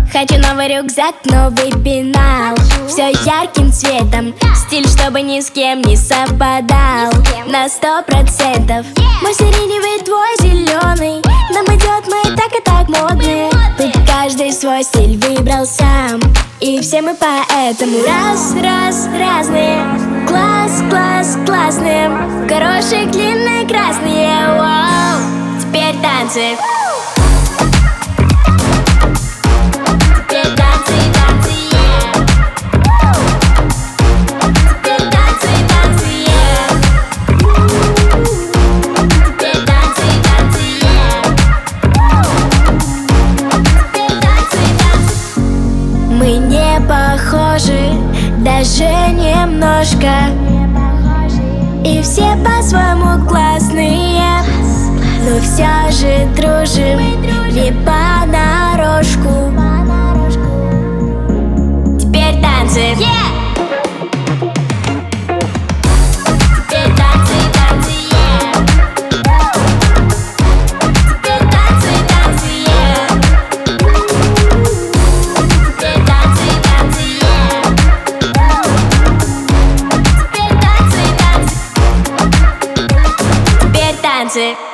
Хочу новый рюкзак, новый пенал. Все ярким цветом, стиль, чтобы ни с кем не совпадал. На 100%. Мой сиреневый, твой зеленый. Нам идет, мы так и так модные. Тут каждый свой стиль выбрал сам, и все мы поэтому разные. Класс, класс, классные. Горошек длинные, красные. Вау. Теперь танцы. Мы не похожи, даже немножко. И все по-своему классные, но все же дружим не понарошку. Теперь танцы. Танцы.